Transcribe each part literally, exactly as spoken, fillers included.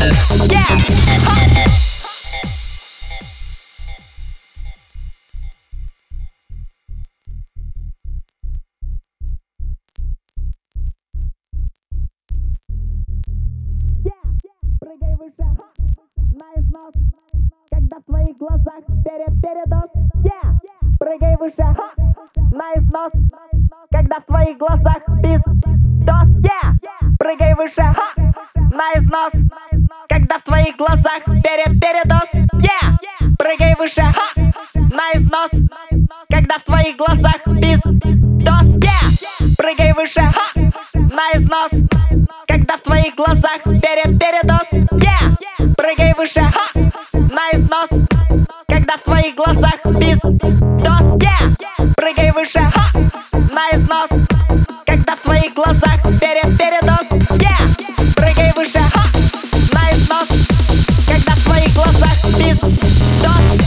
Прыгай выше, на износ, когда в твоих глазах перед передоз. Yeah! Прыгай выше, на износ, когда в твоих глазах пиздос. Yeah! Прыгай выше, на износ, когда в твоих глазах перед передоз. Yeah! Прыгай выше, на износ, когда в твоих глазах пиздос. Yeah! Прыгай выше, на износ, когда в твоих глазах перед передоз. Yeah! Прыгай выше, на износ, когда в твоих глазах пиздос. Yeah! Прыгай выше, на износ, когда в твоих глазах перед передоз. Yeah! Прыгай выше, на износ, когда в твоих глазах пиздос.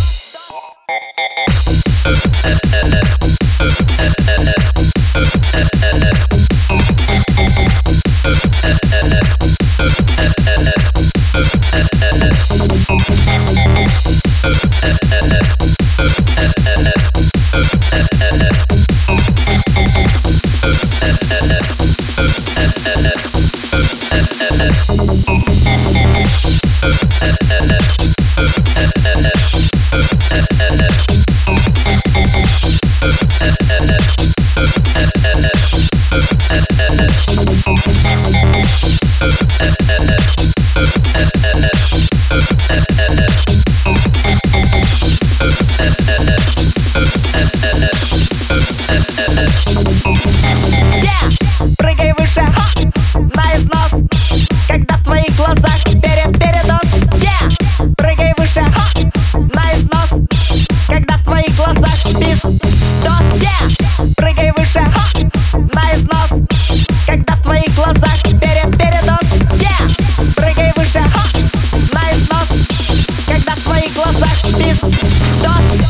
Прыгай выше, на износ, когда в твоих глазах перед передоз. Yeah! Прыгай выше, на износ, когда в твоих глазах пиздос. Yeah! Прыгай выше, на износ, когда в твоих глазах перед передоз. Yeah! Прыгай выше, на износ, когда в твоих глазах пиздос.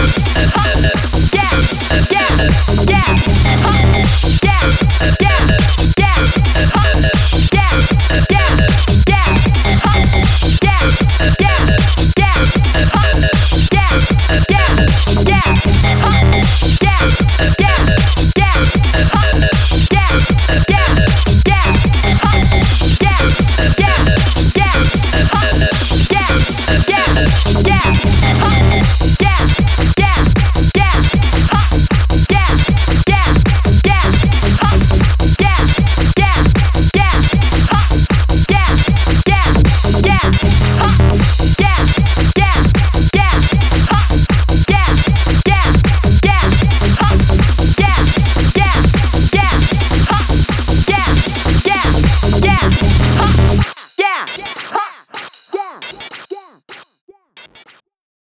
Yeah!